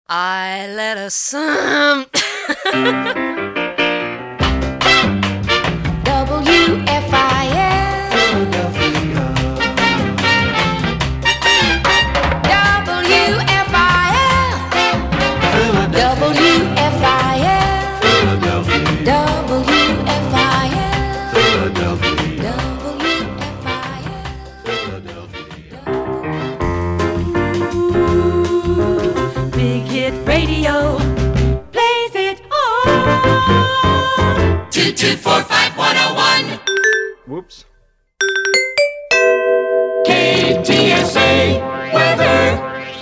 I let a some WFIL Philadelphia. Big Hit Radio plays it all. 2245101. Whoops. KTSA weather.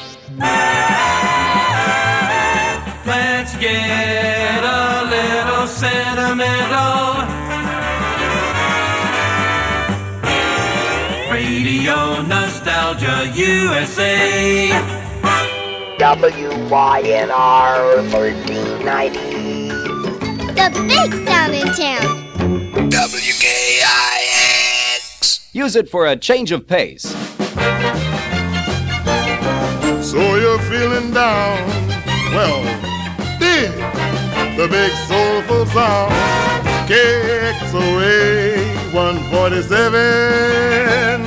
Let's get a little sentimental. Radio Nostalgia USA. WYNR 1390. The big sound in town. WKIX. Use it for a change of pace. So you're feeling down? Well, dig the big soulful sound. KXOA 147.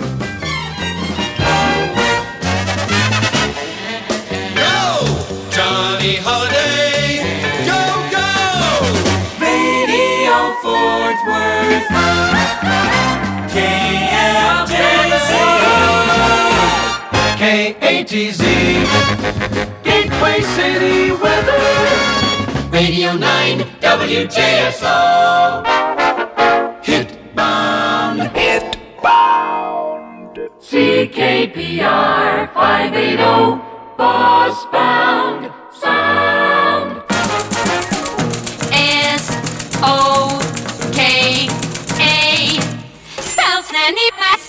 Johnny Holiday, go, go! Radio Fort Worth. KLJZ. Gateway City weather. Radio 9, WJSO. Hitbound. CKPR 580, Bossbound Sound. SOKA spells Nanny Bass.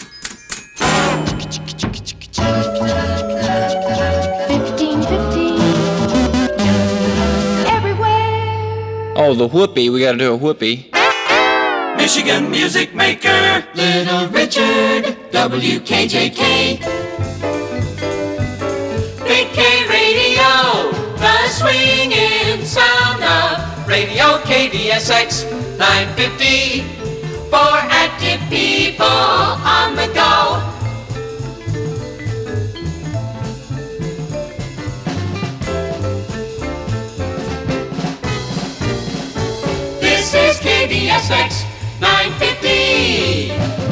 1515 everywhere. Oh, the whoopee. We gotta do a whoopee. Michigan Music Maker. Little Richard, WKJK. Big K Radio, the swinging sound of Radio KDSX 950 for active people on the go. This is KDSX 950.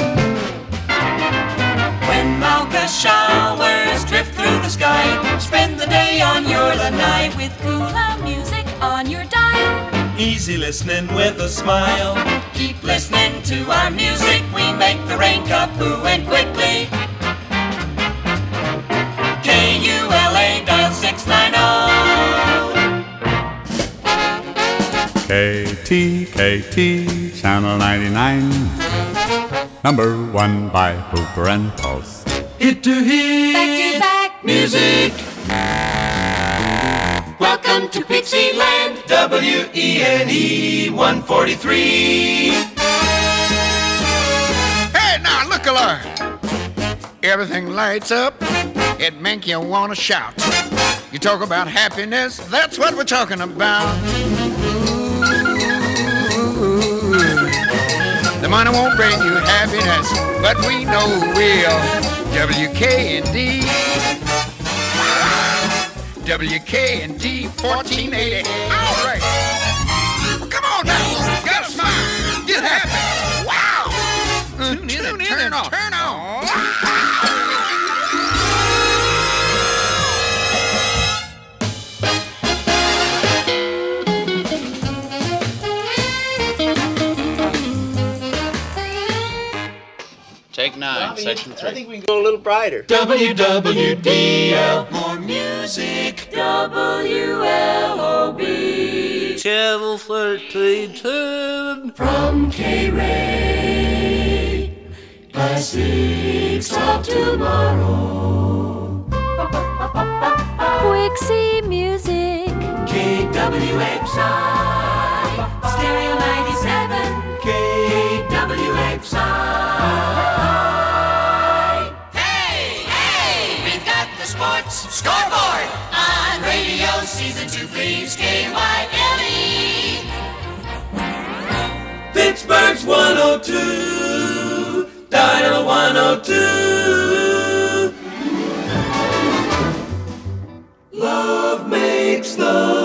When Malka showers drift through the sky, spend the day on your lanai with Cooler music on your dial. easy listening with a smile. Keep listening to our music, we make the rain kapoo-ing quickly. KULA dial 690. KTKT Channel 99, number 1 by Hooper and Pulse. Hit to hit. Back to back Music. Welcome to Pixie Land. WENE 143. Hey, now look alert. Everything lights up. It make you want to shout. You talk about happiness. That's what we're talking about. The money won't bring you happiness, but we know will. WKND. WKND 1480. All right. Come on now. Gotta smile. Get happy. Wow. Tune in and turn on. Turn on. Take 9, section 3. I think we can go a little brighter. WWDL. More music. WLOB. Channel 1310. From K-Ray. Classics of tomorrow. Quixie music. KWXI. Stereo 97. KWXI. Hey, hey, we've got the sports scoreboard on Radio season 2, please, KYLE. Pittsburgh's 102, dial 102. Love makes the